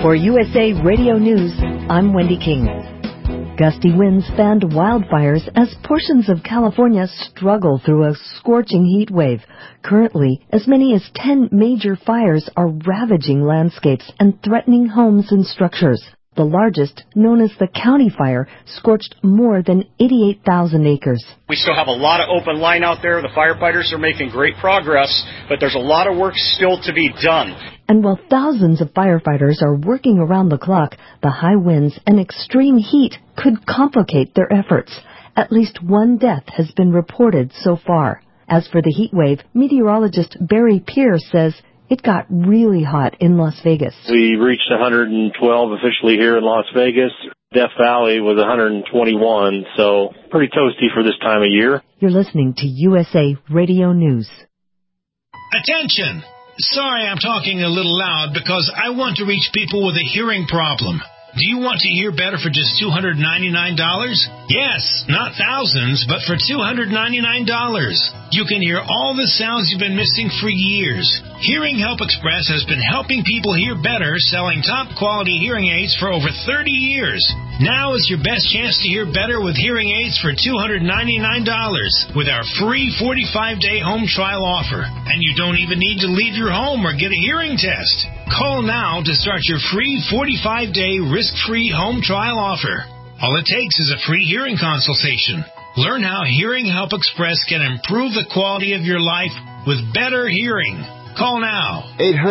For USA Radio News, I'm Wendy King. Gusty winds fanned wildfires as portions of California struggle through a scorching heat wave. Currently, as many as 10 major fires are ravaging landscapes and threatening homes and structures. The largest, known as the County Fire, scorched more than 88,000 acres. We still have a lot of open line out there. The firefighters are making great progress, but there's a lot of work still to be done. And while thousands of firefighters are working around the clock, the high winds and extreme heat could complicate their efforts. At least one death has been reported so far. As for the heat wave, meteorologist Barry Pierce says it got really hot in Las Vegas. We reached 112 officially here in Las Vegas. Death Valley was 121, so pretty toasty for this time of year. You're listening to USA Radio News. Attention! Sorry I'm talking a little loud because I want to reach people with a hearing problem. Do you want to hear better for just $299? Yes, not thousands, but for $299. You can hear all the sounds you've been missing for years. Hearing Help Express has been helping people hear better, selling top-quality hearing aids for over 30 years. Now is your best chance to hear better with hearing aids for $299 with our free 45-day home trial offer. And you don't even need to leave your home or get a hearing test. Call now to start your free 45-day risk-free home trial offer. All it takes is a free hearing consultation. Learn how Hearing Help Express can improve the quality of your life with better hearing. Call now.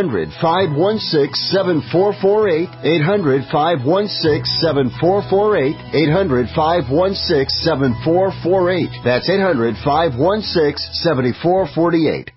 800-516-7448. 800-516-7448. 800-516-7448. That's 800-516-7448.